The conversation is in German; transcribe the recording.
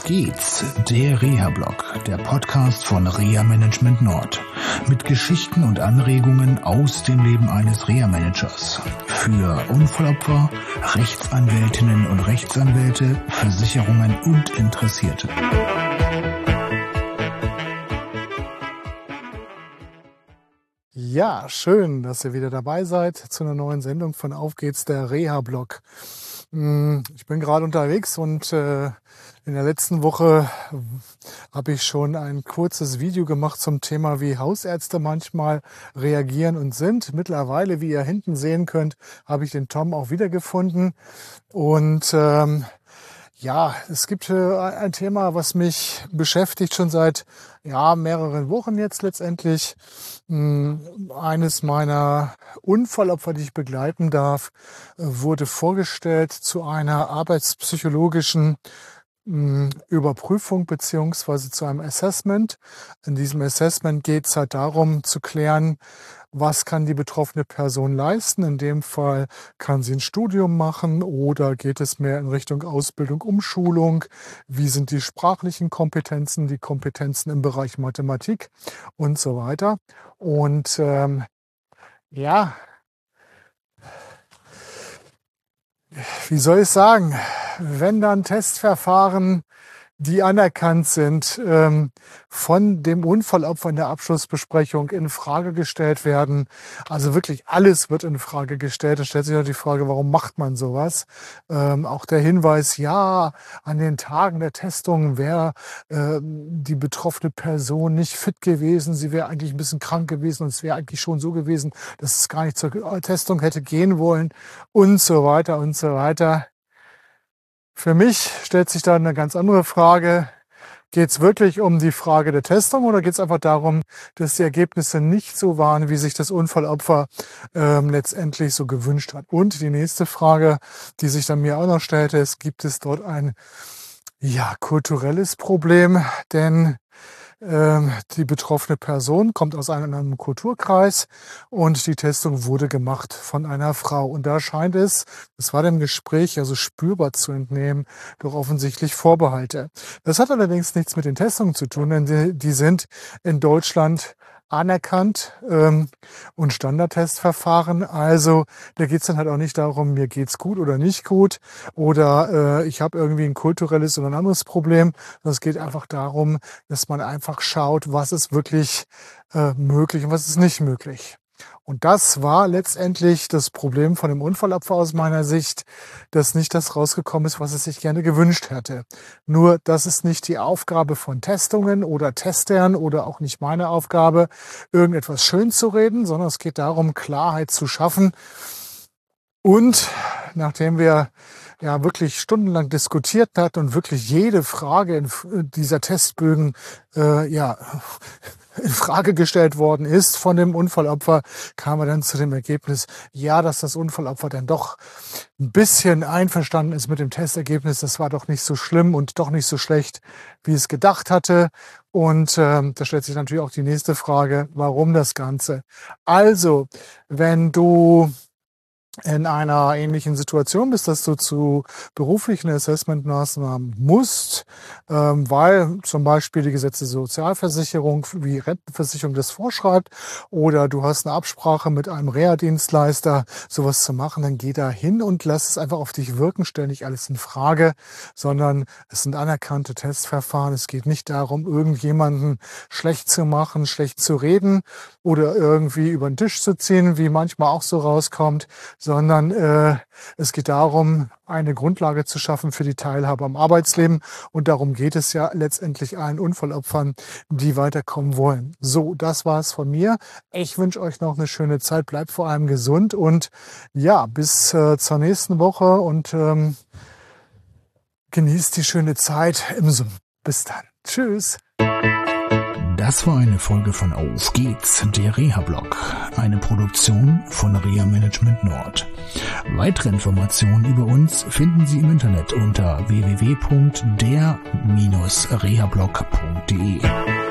geht's, der Reha-Blog, der Podcast von Reha Management Nord. Mit Geschichten und Anregungen aus dem Leben eines Reha-Managers. Für Unfallopfer, Rechtsanwältinnen und Rechtsanwälte, Versicherungen und Interessierte. Ja, schön, dass ihr wieder dabei seid zu einer neuen Sendung von Auf geht's, der Reha-Blog. Ich bin gerade unterwegs und in der letzten Woche habe ich schon ein kurzes Video gemacht zum Thema, wie Hausärzte manchmal reagieren und sind. Mittlerweile, wie ihr hinten sehen könnt, habe ich den Tom auch wiedergefunden. Und ja, es gibt ein Thema, was mich beschäftigt schon seit mehreren Wochen jetzt letztendlich. Eines meiner Unfallopfer, die ich begleiten darf, wurde vorgestellt zu einer arbeitspsychologischen Überprüfung beziehungsweise zu einem Assessment. In diesem Assessment geht es halt darum zu klären, was kann die betroffene Person leisten. In dem Fall kann sie ein Studium machen oder geht es mehr in Richtung Ausbildung, Umschulung. Wie sind die sprachlichen Kompetenzen, die Kompetenzen im Bereich Mathematik und so weiter. Und wie soll ich sagen, wenn dann Testverfahren, die anerkannt sind, von dem Unfallopfer in der Abschlussbesprechung in Frage gestellt werden. Also wirklich alles wird in Frage gestellt. Da stellt sich auch die Frage, warum macht man sowas? Auch der Hinweis, ja, an den Tagen der Testung wäre die betroffene Person nicht fit gewesen. Sie wäre eigentlich ein bisschen krank gewesen und es wäre eigentlich schon so gewesen, dass es gar nicht zur Testung hätte gehen wollen und so weiter und so weiter. Für mich stellt sich da eine ganz andere Frage. Geht es wirklich um die Frage der Testung oder geht es einfach darum, dass die Ergebnisse nicht so waren, wie sich das Unfallopfer letztendlich so gewünscht hat? Und die nächste Frage, die sich dann mir auch noch stellte, ist, gibt es dort ein kulturelles Problem? Denn die betroffene Person kommt aus einem Kulturkreis und die Testung wurde gemacht von einer Frau. Und da scheint es, das war dem Gespräch also spürbar zu entnehmen, doch offensichtlich Vorbehalte. Das hat allerdings nichts mit den Testungen zu tun, denn die sind in Deutschland anerkannt und Standardtestverfahren. Also da geht es dann halt auch nicht darum, mir geht's gut oder nicht gut oder ich habe irgendwie ein kulturelles oder ein anderes Problem. Es geht einfach darum, dass man einfach schaut, was ist wirklich möglich und was ist nicht möglich. Und das war letztendlich das Problem von dem Unfallopfer aus meiner Sicht, dass nicht das rausgekommen ist, was es sich gerne gewünscht hätte. Nur, das ist nicht die Aufgabe von Testungen oder Testern oder auch nicht meine Aufgabe, irgendetwas schön zu reden, sondern es geht darum, Klarheit zu schaffen. Und nachdem wir wirklich stundenlang diskutiert hat und wirklich jede Frage in dieser Testbögen in Frage gestellt worden ist von dem Unfallopfer, kam er dann zu dem Ergebnis, dass das Unfallopfer dann doch ein bisschen einverstanden ist mit dem Testergebnis. Das war doch nicht so schlimm und doch nicht so schlecht, wie es gedacht hatte. Und da stellt sich natürlich auch die nächste Frage, warum das Ganze? Also, wenn du in einer ähnlichen Situation bist, dass du zu beruflichen Assessment-Maßnahmen musst, weil zum Beispiel die gesetzliche Sozialversicherung wie Rentenversicherung das vorschreibt oder du hast eine Absprache mit einem Reha-Dienstleister, sowas zu machen, dann geh da hin und lass es einfach auf dich wirken, stell nicht alles in Frage, sondern es sind anerkannte Testverfahren. Es geht nicht darum, irgendjemanden schlecht zu machen, schlecht zu reden oder irgendwie über den Tisch zu ziehen, wie manchmal auch so rauskommt, sondern es geht darum, eine Grundlage zu schaffen für die Teilhabe am Arbeitsleben. Und darum geht es ja letztendlich allen Unfallopfern, die weiterkommen wollen. So, das war's von mir. Ich wünsche euch noch eine schöne Zeit. Bleibt vor allem gesund und bis zur nächsten Woche und genießt die schöne Zeit im Zoom. Bis dann. Tschüss. Das war eine Folge von Auf geht's, der Reha-Blog, eine Produktion von Reha Management Nord. Weitere Informationen über uns finden Sie im Internet unter www.der-rehablog.de.